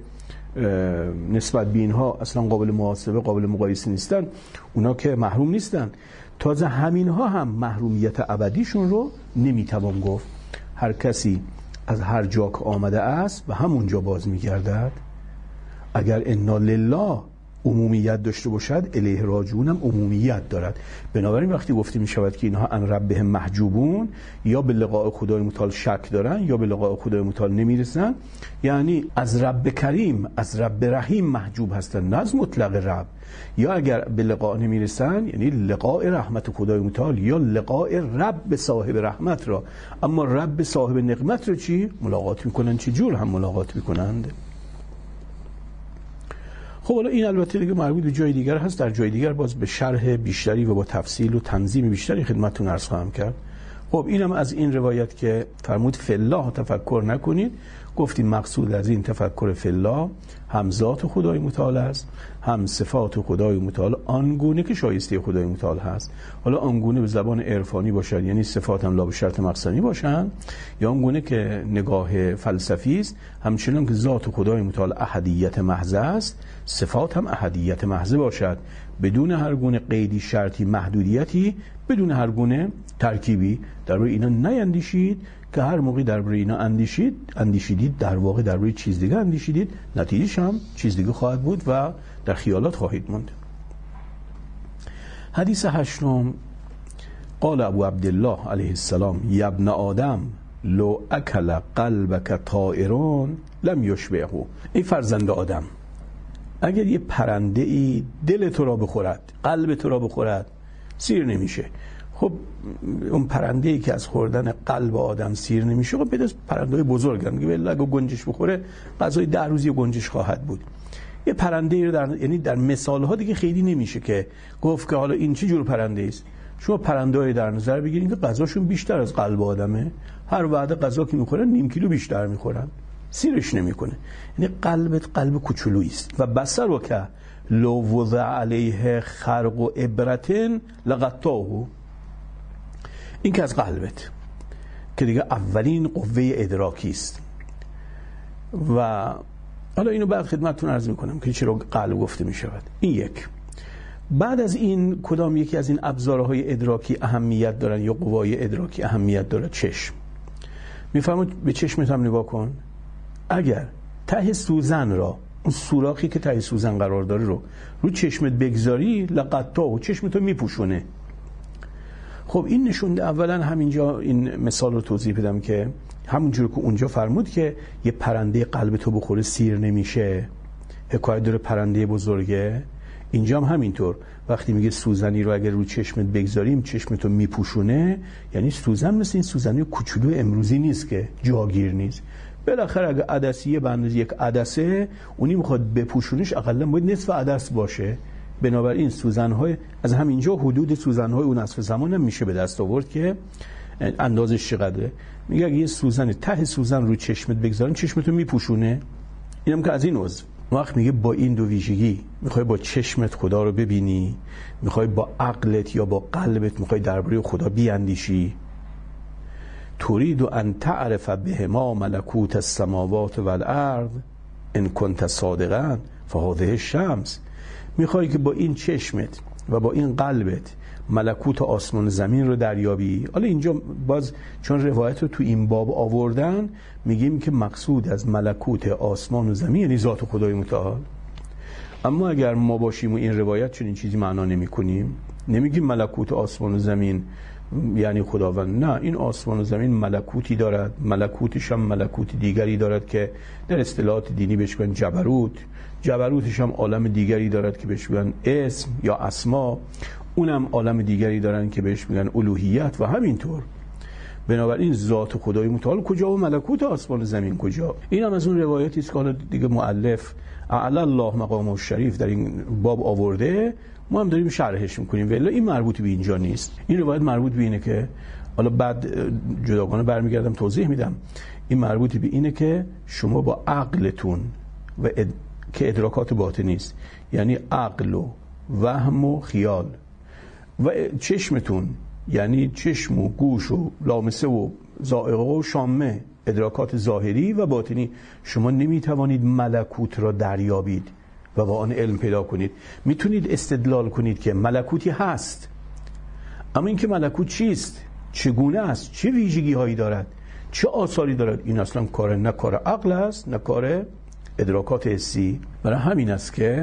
نسبت به اینها اصلا قابل محاسبه، قابل مقایسه نیستن، اونا که محروم نیستن. تازه همینها هم محرومیت ابدیشون رو نمیتوان گفت. هر کسی از هر جا که آمده است و همونجا باز میگردد. اگر انا لله عمومیت داشته باشد الیه راجعون هم عمومیت دارد. بنابراین وقتی گفته می شود که اینها عن ربهم محجوبون، یا به لقاء خدای متعال شک دارن یا به لقاء خدای متعال نمیرسن، یعنی از رب کریم از رب رحیم محجوب هستن، نه از مطلق رب. یا اگر به لقاء نمیرسن یعنی لقاء رحمت خدای متعال یا لقاء رب صاحب رحمت را، اما رب صاحب نقمت رو چی ملاقات میکنن؟ چه جور هم ملاقات میکنند؟ خب حالا این البته دیگه مربوط به جای دیگر هست، در جای دیگر باز به شرح بیشتری و با تفصیل و تنظیم بیشتری خدمتتون عرض خواهم کرد. خب اینم از این روایت که فرمود فالله تفکر نکنید. گفتیم مقصود از این تفکر فالله هم ذات خدای متعال است، هم صفات خدای متعال آنگونه که شایسته خدای متعال هست. حالا آنگونه به زبان عرفانی باشد یعنی صفات هم لا به شرط مقصدی باشند، یا آنگونه که نگاه فلسفی است همچنان که ذات خدای متعال احدیت محض است، صفات هم احدیت محض باشد، بدون هر گونه قیدی، شرطی، محدودیتی، بدون هر گونه ترکیبی. در روی اینا نیندیشید که هر موقع در روی اینا اندیشید اندیشیدید در واقع در روی چیز دیگه اندیشیدید، نتیجهش هم چیز دیگه خواهد بود و در خیالات خواهید موند. حدیث هشتم، قال ابو عبدالله علیه السلام یا ابن آدم لو اکل قلبک طائرون لم یشبعه. ای فرزند آدم، اگر یه پرنده ای دل تو را بخورد، قلب تو را بخورد، سیر نمیشه. خب اون پرنده ای که از خوردن قلب آدم سیر نمیشه، خب بده پرنده‌های بزرگن میگه والله اگه گنجش بخوره غذای ده روزی گنجش خواهد بود. یه پرنده ای رو در یعنی در مثال ها دیگه خیلی نمیشه که گفت که حالا این چه جور پرنده است. شما پرنده‌ای در نظر بگیرید که غذاشون بیشتر از قلب آدمه، هر وعده غذا که میخورن نیم کیلو بیشتر میخورن، سیرش نمیکنه. یعنی قلبت قلب کوچولویی است. و بصر که لو وضع علیه خرق و عبرتن لقطعه. این که از قلبت که دیگه اولین قوه ادراکی است. و حالا اینو بعد خدمتتون عرض میکنم که چرا قلب گفته میشود. این یک. بعد از این کدام یکی از این ابزارهای ادراکی اهمیت دارن یا قوای ادراکی اهمیت داره؟ چشم. میفرمود به چشمت هم نگاه کن. اگر ته سوزن را، اون سوراخی که ته سوزن قرار داره رو رو چشمت بگذاری لقطعه و چشمتو میپوشونه. خب این نشونده اولا همینجا این مثال رو توضیح بدم که همونجور که اونجا فرمود که یه پرنده قلب تو بخوره سیر نمیشه، حکایت داره پرنده بزرگه، اینجا هم همینطور. وقتی میگه سوزنی رو اگر رو چشمت بگذاریم چشمتو میپوشونه، یعنی سوزن مثل این سوزنی کوچولو امروزی نیست که جاگیر نیست. بالاخره اگه عدسیه به اندازه یک عدسه اونی میخواد بپوشونش اقلا باید نصف عدس باشه. بنابراین سوزن‌های از همینجا حدود سوزن‌های اون عصر زمان هم میشه به دست آورد که اندازش چقدره. میگه اگه یه سوزن ته سوزن رو چشمت بگذارن چشمتو میپوشونه. اینم که از این عضو. وقت میگه با این دو ویژگی میخوای با چشمت خدا رو ببینی، میخوای با عقلت یا با قلبت میخوای درباره خدا بیاندیشی، تريد ان تعرف بهما ملکوت السماوات والارض ان كنت صادقا فهذه الشمس. میخوای که با این چشمت و با این قلبت ملکوت آسمان زمین رو دریابی. حالا اینجا باز چون روایت رو تو این باب آوردن میگیم که مقصود از ملکوت آسمان و زمین یعنی ذات خدای متعال. اما اگر ما باشیم و این روایت چون این چیزی معنا نمی کنیم، نمیگیم ملکوت آسمان و زمین یعنی خداوند، نه، این آسمان و زمین ملکوتی دارد، ملکوتش هم ملکوت دیگری دارد که در اصطلاحات دینی بهش میگن جبروت، جبروتش هم عالم دیگری دارد که بهش میگن اسم یا اسما، اونم عالم دیگری دارن که بهش میگن الوهیت و همینطور. بنابراین ذات خدای متعال کجا و ملکوت آسمان و زمین کجا؟ این هم از اون روایتی است که حالا دیگه مؤلف اعلی الله مقامه الشریف در این باب آورده، ما هم داریم شرحش میکنیم، ولی این مربوط به اینجا نیست. این روایت مربوط به اینه که حالا بعد جداگانه برمیگردم توضیح میدم. این مربوط به اینه که شما با عقلتون و اد... که ادراکات باطنی است، یعنی عقل و وهم و خیال، و چشمتون یعنی چشم و گوش و لامسه و ذائقه و شامه، ادراکات ظاهری و باطنی، شما نمیتوانید ملکوت را دریابید و با آن علم پیدا کنید. میتونید استدلال کنید که ملکوتی هست، اما اینکه ملکوت چیست، چگونه است، چه ویژگی هایی دارد، چه آثاری دارد، این اصلا کار نه کار عقل است نه کار ادراکات حسی. برای همین است که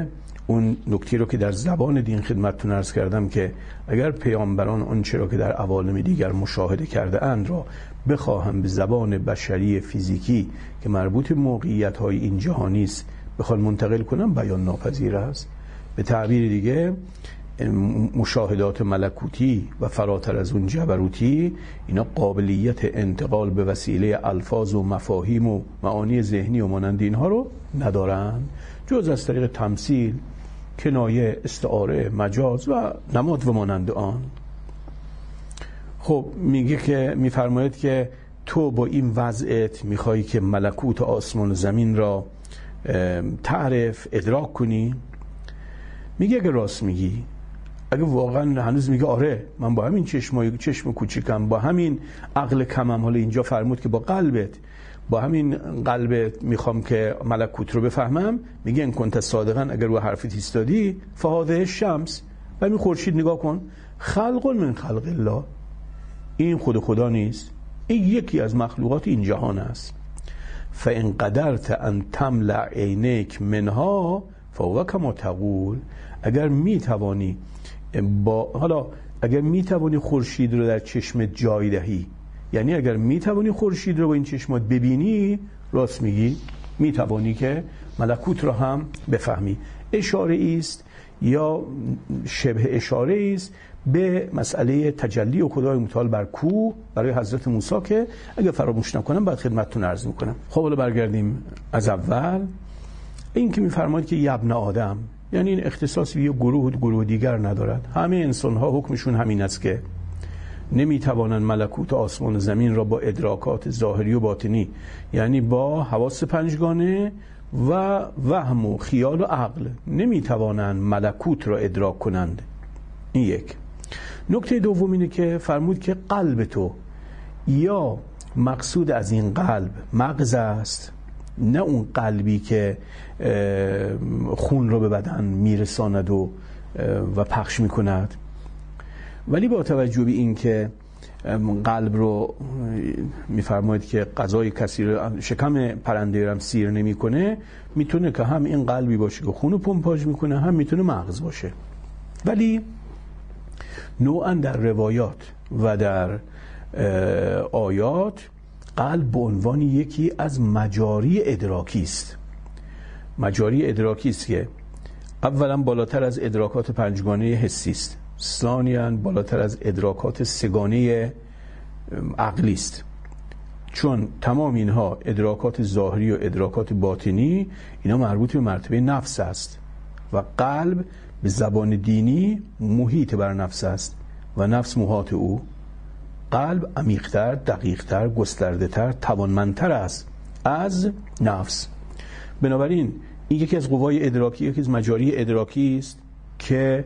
اون نکته رو که در زبان دین خدمتتون عرض کردم که اگر پیامبران اون چرا که در عوالم دیگر مشاهده کرده اند را بخواهم به زبان بشری فیزیکی که مربوط موقعیت‌های این جهانی است بخوام منتقل کنم، بیان ناپذیر است. به تعبیر دیگه مشاهدات ملکوتی و فراتر از اون جبروتی، اینا قابلیت انتقال به وسیله الفاظ و مفاهیم و معانی ذهنی و مانند اینها رو ندارن، جز از طریق تمثیل، کنایه، استعاره، مجاز و نماد و مانند آن. خب میگه که میفرماید که تو با این وضعیت میخوایی که ملکوت آسمان و زمین را تعریف ادراک کنی؟ میگه اگه راست میگی، اگه واقعا هنوز میگه آره من با همین چشمای چشم کوچیکم، با همین عقل کمم، حالا اینجا فرمود که با قلبت، با همین قلبت میخوام که ملکوت رو بفهمم، میگه ان کنت صادقا، اگر رو حرفت ایستادی، فهذه الشمس، و این خورشید نگاه کن، خلق من خلق الله، این خود خدا نیست، این یکی از مخلوقات این جهان است. فان قدرت ان تملأ عینیک منها فهو کما تقول، اگر میتوانی با حالا اگر میتوانی خورشید رو در چشمت جای دهی، یعنی اگر میتوانی خورشید رو با این چشمات ببینی، راست میگی، میتوانی که ملکوت رو هم بفهمی. اشاره است یا شبه اشاره است به مسئله تجلی و خدای متعال بر کوه برای حضرت موسی که اگر فراموش نکنم بعد خدمتتون عرض میکنم. خب حالا برگردیم از اول. این که میفرماید که یا ابن آدم، یعنی این اختصاص به یه گروه گروه دیگر ندارد، همه انسان ها حکمشون همین است که نمیتوانند ملکوت آسمان و زمین را با ادراکات ظاهری و باطنی، یعنی با حواس پنجگانه و وهم و خیال و عقل، نمیتوانند ملکوت را ادراک کنند. این یک. نکته دوم اینه که فرمود که قلب تو، یا مقصود از این قلب مغز است، نه اون قلبی که خون رو به بدن میرساند و و پخش میکند، ولی با توجه به این که قلب رو میفرماید که غذای کسی رو شکم پرنده رو سیر نمیکنه، میتونه که هم این قلبی باشه که خون رو پمپاژ میکنه، هم میتونه مغز باشه. ولی نوعا در روایات و در آیات قلب به عنوان یکی از مجاری ادراکی است. مجاری ادراکی است که اولا بالاتر از ادراکات پنجگانه حسی است، ثانیاً بالاتر از ادراکات سگانه عقلی است، چون تمام اینها ادراکات ظاهری و ادراکات باطنی اینا مربوط به مرتبه نفس است و قلب به زبان دینی محیط بر نفس است و نفس محاط او. قلب عمیق‌تر، دقیق‌تر، گسترده‌تر، توانمندتر است از نفس. بنابراین این یکی از قوای ادراکی، یکی از مجاری ادراکی است که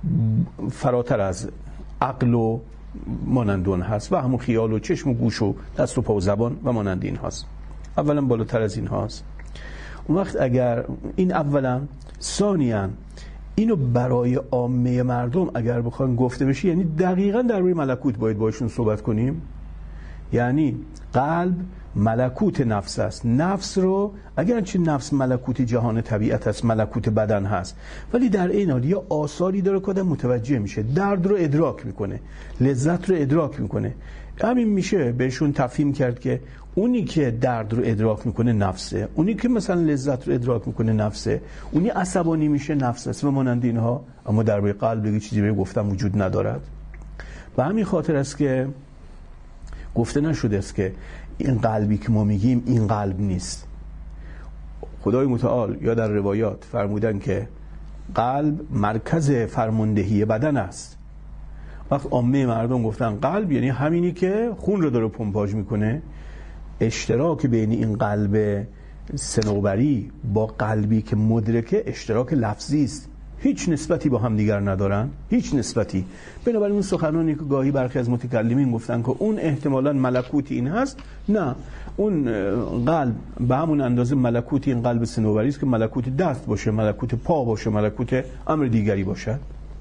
فراتر از عقل و مانندون هست و همون خیال و چشم و گوش و دست و پا و زبان و مانند این هست. اولا بالاتر از این هست. اون وقت اگر این اولا، ثانیاً اینو برای عامه مردم اگر بخوان گفته بشه، یعنی دقیقاً در روی ملکوت باید باشون صحبت کنیم. یعنی قلب ملکوت نفس است. نفس رو اگرچه نفس ملکوت جهان طبیعت است، ملکوت بدن هست، ولی در این حال یه آثاری داره که آدم متوجه میشه، درد رو ادراک میکنه، لذت رو ادراک میکنه. همین میشه بهشون تفهیم کرد که اونی که درد رو ادراک میکنه نفسه، اونی که مثلا لذت رو ادراک میکنه نفسه، اونی عصبانی میشه نفس است و مانند اینها. اما در روی قلب دیگه چیزی به گفتم وجود ندارد. و همین خاطر است که گفته نشده است که این قلبی که ما میگیم این قلب نیست. خدای متعال یا در روایات فرمودن که قلب مرکز فرماندهی بدن است. وقت عامه مردم گفتن قلب یعنی همینی که خون رو داره پمپاژ میکنه. اشتراک بین این قلب صنوبری با قلبی که مدرکه اشتراک لفظی است، هیچ نسبتی با هم دیگر ندارن، هیچ نسبتی. بنابراین اون سخنانی که گاهی برخی از متکلمین گفتن که اون احتمالاً ملکوتی این هست، نه، اون قلب به همون اندازه ملکوتی این قلب صنوبری است که ملکوت دست باشه، ملکوت پا باشه، ملکوت امر دیگری باشه.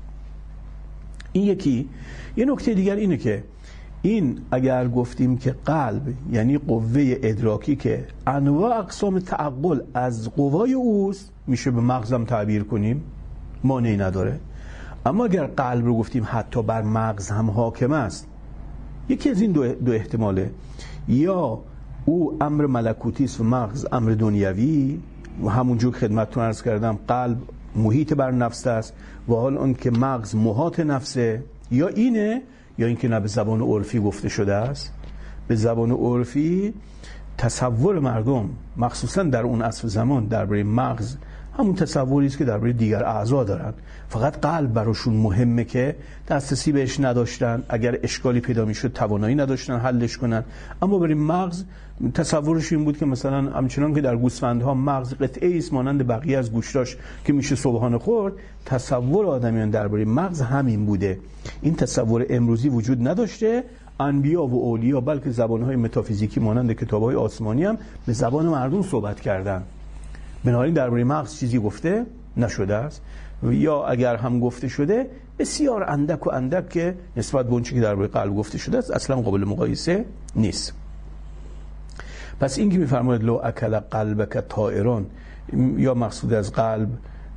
این یکی. یه نکته دیگر اینه که این اگر گفتیم که قلب یعنی قوه ادراکی که انواع اقسام تعقل از قوای اوست، میشه به مغزم تعبیر کنیم. مانعی نداره. اما اگر قلب رو گفتیم حتی بر مغز هم حاکم است، یکی از این دو, دو احتماله، یا او امر ملکوتی است و مغز امر دنیوی، و همونجور که خدمتتون عرض کردم قلب محیط بر نفس است و حال اون که مغز محاط نفسه، یا اینه یا اینکه نه به زبان عرفی گفته شده است. به زبان عرفی تصور مردم مخصوصا در اون عصر زمان درباره مغز همون تصوری است که درباره دیگر اعضا دارن، فقط قلب براشون مهمه که دسترسی بهش نداشتن، اگر اشکالی پیدا میشد توانایی نداشتن حلش کنن. اما برای مغز تصورش این بود که مثلا همچنان که در گوسفندها مغز قطعه است مانند بقیه از گوشتاش که میشه صبحانه خورد، تصور آدمیان درباره مغز همین بوده. این تصور امروزی وجود نداشته. انبیا و اولیا بلکه زبانهای متافیزیکی مانند کتابهای آسمانی هم به زبان مردم صحبت کردن، بنابراین درباره مغز چیزی گفته نشده است، یا اگر هم گفته شده بسیار اندک و اندک که نسبت به اون چیزی که درباره قلب گفته شده است اصلا قابل مقایسه نیست. پس این که می‌فرماید لو اکل قلبک طائرون، یا مقصود از قلب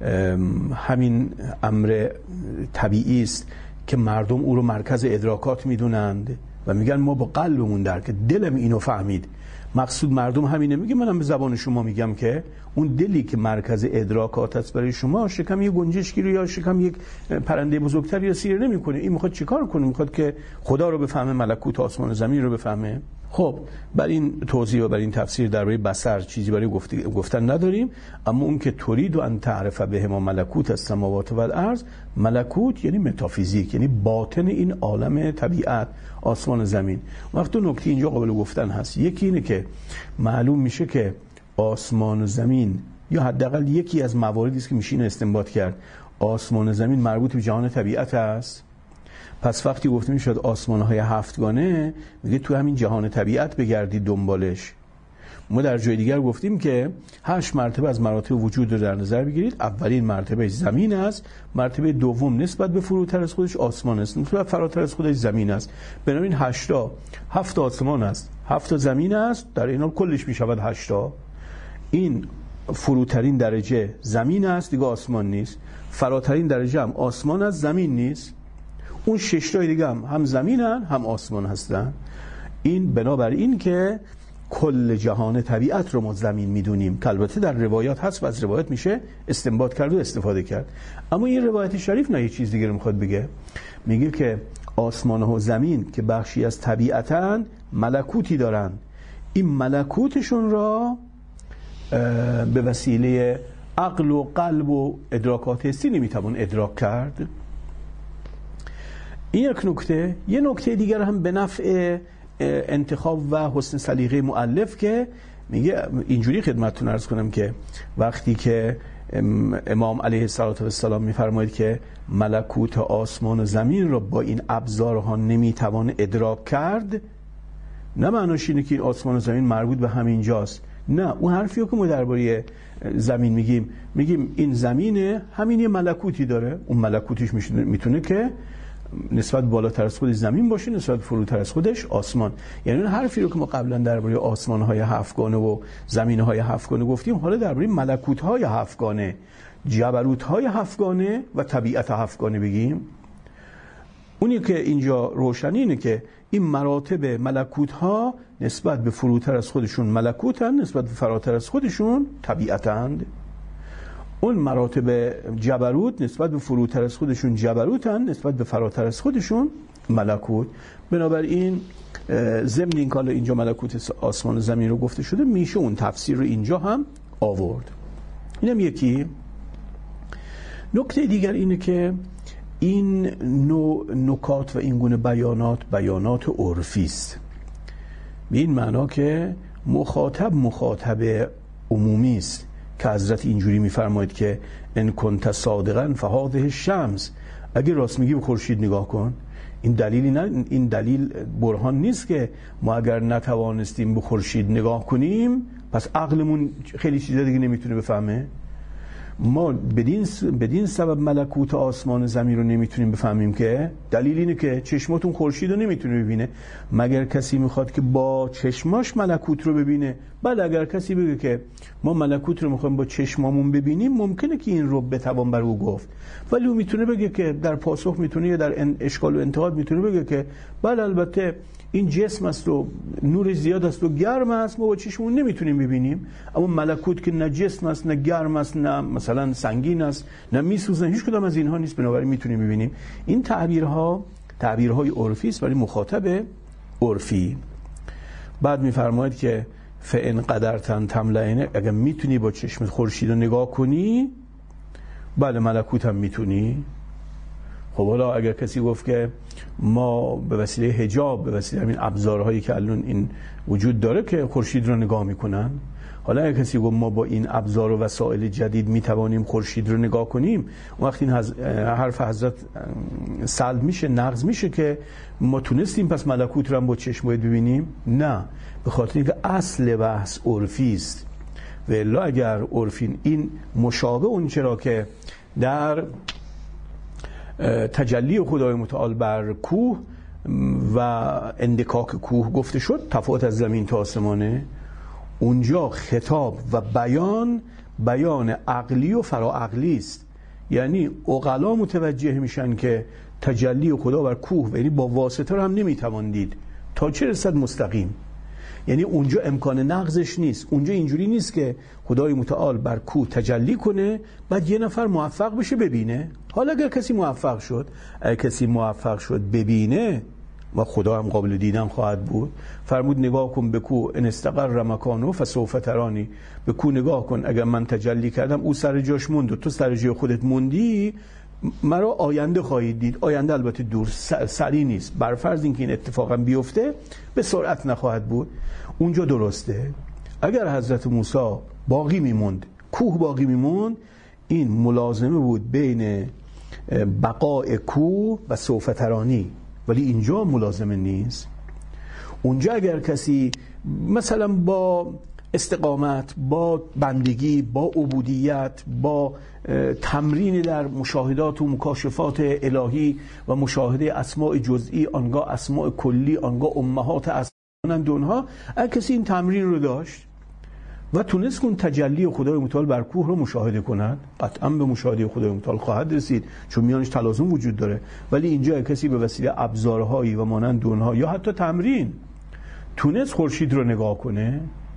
همین امر طبیعی است که مردم او رو مرکز ادراکات میدونند و میگن ما با قلبمون درک، دلم اینو فهمید. مقصود مردم همینه. میگه منم به زبان شما میگم که اون دلی که مرکز ادراکات است برای شما، شکم یه گنجشکی رو یا شکم یک پرنده بزرگتر یا سیر نمیکنه. این میخواد چیکار کنه؟ میخواد که خدا رو بفهمه، ملکوت آسمان و زمین رو بفهمه. خب بر این توضیح و بر این تفسیر درباره بصر چیزی برای گفتن نداریم، اما اون که ترید و ان تعرف بهما ملکوت السماوات و الارض، ملکوت یعنی متافیزیک، یعنی باطن این عالم طبیعت، آسمان و زمین. وقت دو نکته اینجا قابل گفتن هست. یکی اینه که معلوم میشه که آسمان و زمین، یا حداقل یکی از مواردی است که میشه اینو استنباط کرد، آسمان و زمین مربوط به جهان طبیعت است. پس وقتی گفته میشد آسمان‌های هفتگانه، میگه تو همین جهان طبیعت بگردید دنبالش. ما در جای دیگر گفتیم که هشت مرتبه از مراتب وجود رو در نظر بگیرید. اولین مرتبه زمین است، مرتبه دوم نسبت به فروتر از خودش آسمان است، نسبت به فراتر از خودش زمین است. بنابراین هشتا هفت آسمان است، هفت زمین است، در این حال کلش میشود هشتا. این فروترین درجه زمین است، دیگه آسمان نیست. فراترین درجه هم آسمان است، زمین نیست. اون شش تای دیگه هم هم زمینن هم آسمان هستن. این بنابراین که کل جهان طبیعت رو ما زمین میدونیم، که البته در روایات هست و از روایات میشه استنباط کرد و استفاده کرد. اما این روایت شریف نه یه چیز دیگه رو میخواد بگه. میگه که آسمان و زمین که بخشی از طبیعتن ملکوتی دارن، این ملکوتشون را به وسیله عقل و قلب و ادراکات حسی نمیتوان ادراک کرد. این یک نکته. یه نکته دیگر هم به نفع انتخاب و حسن سلیقه مؤلف که میگه، اینجوری خدمتتون عرض کنم که وقتی که امام علیه السلام میفرماید که ملکوت آسمان و زمین رو با این ابزارها نمیتوان ادراک کرد، نه معناش اینه که آسمان و زمین مربوط به همین جاست. نه، اون حرفیه که ما درباره زمین میگیم، میگیم این زمینه همین یه ملکوتی داره، اون ملکوتش میتونه که نسبت بالاتر از خودش زمین باشه، نسبت فراتر از خودش آسمان. یعنی اون حرفی رو که ما قبلا درباره آسمان‌های هفتگانه و زمین‌های هفتگانه گفتیم، حالا درباره ملکوت‌های هفتگانه، جبروت‌های هفتگانه و طبیعت هفتگانه بگیم. اونی که اینجا روشنی اینه که این مراتب ملکوت‌ها نسبت به فراتر از خودشون ملکوتن، نسبت به فراتر از خودشون طبیعتند. اون مراتب جبروت نسبت به فروتر از خودشون جبروتن، نسبت به فراتر از خودشون ملکوت. بنابراین ضمن این کار اینجا ملکوت آسمان و زمین رو گفته شده، میشه اون تفسیر رو اینجا هم آورد. اینم یکی. نکته دیگر اینه که این نوع نکات و این گونه بیانات بیانات عرفی است، به این معنا که مخاطب مخاطب عمومی است، که حضرت اینجوری میفرماید که ان کنت صادقا فهذه الشمس، اگه راست میگی به خورشید نگاه کن. این دلیلی نه، این دلیل برهان نیست که ما اگر نتوانستیم به خورشید نگاه کنیم پس عقلمون خیلی چیزا دیگه نمیتونه بفهمه. ما بدین بدین سبب ملکوت آسمان و زمین رو نمیتونیم بفهمیم که دلیل اینه که چشماتون خورشید رو نمیتونه ببینه. مگر کسی میخواد که با چشماش ملکوت رو ببینه؟ بله، اگر کسی بگه که ما ملکوت رو میخوایم با چشمامون ببینیم، ممکنه که این رو بتوان بر او گفت، ولی او میتونه بگه که در پاسخ میتونه یا در اشکال و انتقاد میتونه بگه که بله البته این جسم است و نور زیاد است و گرم است، ما با چشممون نمیتونیم ببینیم، اما ملکوت که نه جسم است نه گرم است نه مثلا سنگین است نه میسوزه، هیچ کدام از اینها نیست، بنابراین میتونیم ببینیم. این تعبیرها تعبیرهای عرفی است برای مخاطب عرفی. بعد میفرماید که فإن قدرتن تملئن، اگر میتونی با چشم خورشید رو نگاه کنی، بله ملکوت هم میتونی. خب حالا اگر کسی گفت که ما به وسیله حجاب، به وسیله همین ابزارهایی که الان این وجود داره که خورشید رو نگاه میکنن، حالا اگر کسی گفت ما با این ابزار و وسایل جدید میتوانیم خورشید رو نگاه کنیم، اون وقت این حز... حرف حضرت سلب میشه، نقض میشه که ما تونستیم پس ملکوت رو هم با چشم باید ببینیم؟ نه، به خاطر اینکه اصل بحث عرفی است. و الا اگر عرفین این مشابه اون چرا که در تجلی خدای متعال بر کوه و اندکاک کوه گفته شد، تفاوت از زمین تا آسمانه، اونجا خطاب و بیان بیان عقلی و فراعقلی است. یعنی عقلا متوجه میشن که تجلی خدا بر کوه، یعنی با واسطه رو هم نمیتوان دید تا چه رسد مستقیم، یعنی اونجا امکان نقضش نیست. اونجا اینجوری نیست که خدای متعال بر کوه تجلی کنه بعد یه نفر موفق بشه ببینه. حالا اگر کسی موفق شد اگر کسی موفق شد ببینه و خدا هم قابل دیدن خواهد بود، فرمود نگاه کن به کوه ان استقر مکانه فسوف ترانی، به کوه نگاه کن اگر من تجلی کردم او سر جاش موند و تو سر جای خودت موندی، مرا آینده خواهید دید. آینده البته دور سری نیست، بر فرض اینکه این اتفاقا بیفته به سرعت نخواهد بود. اونجا درسته اگر حضرت موسی باقی میموند، کوه باقی میموند، این ملازمه بود بین بقاء کوه و سوف ترانی، ولی اینجا ملازمه نیست. اونجا اگر کسی مثلا با استقامت، با بندگی، با عبودیت، با تمرین در مشاهدات و مکاشفات الهی و مشاهده اسماء جزئی، آنگاه اسماء کلی، آنگاه امهات اسمانند اونها، اگر کسی این تمرین رو داشت و تونست کن تجلی خدای متعال بر کوه رو مشاهده کند، قطعا به مشاهده خدای متعال خواهد رسید، چون میانش تلازم وجود داره. ولی اینجا کسی به وسیله ابزارهایی و مانند اونها یا حتی تمرین تونست خورشید رو نگاه کنه،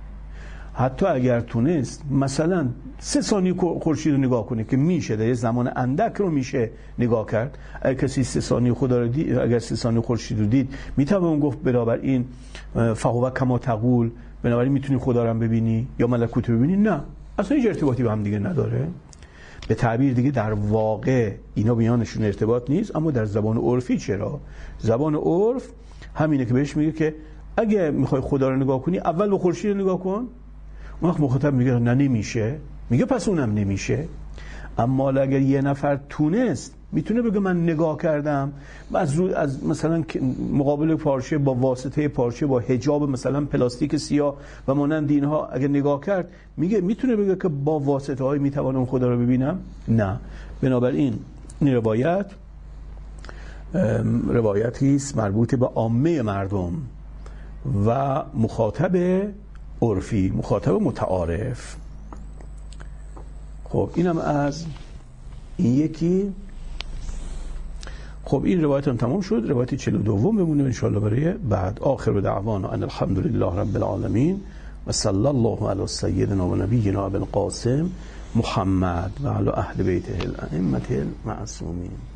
حتی اگر تونست مثلا سه ثانیه خورشید رو نگاه کنه که میشه، در زمان اندک رو میشه نگاه کرد. اگر کسی سه ثانیه خدا رو دید، اگر سه ثانیه خورشید رو دید، میتونه گفت برابر این فهو کما تقول، بنابراین میتونی خدا رو هم ببینی یا ملکوت رو ببینی؟ نه، اصلا هیچ ارتباطی با هم دیگه نداره. به تعبیر دیگه در واقع اینا بیانشون ارتباط نیست، اما در زبان عرفی چرا؟ زبان عرف همینه که بهش میگه که اگه میخوای خدا رو نگاه کنی اول به خورشید رو نگاه کن. اون وقت مخاطب میگه نه نمیشه، میگه پس اونم نمیشه. اما اگر یه نفر تونست، میتونه بگه من نگاه کردم و از رو از مثلا مقابل پارچه با واسطه پارچه با حجاب مثلا پلاستیک سیاه و مانند اینها اگر نگاه کرد، میگه میتونه بگه که با واسطه های میتوانم خدا رو ببینم؟ نه. بنابراین این روایت روایتی است مربوط به عامه مردم و مخاطب عرفی، مخاطب متعارف. خب اینم از این یکی. خب این روایت هم تمام شد. روایت چهل و دو بمونه انشاءالله برای بعد. آخر دعوانا ان الحمدلله رب العالمین و صلی الله علی سیدنا و نبینا ابوالقاسم محمد و علی اهل بیته الائمه المعصومین.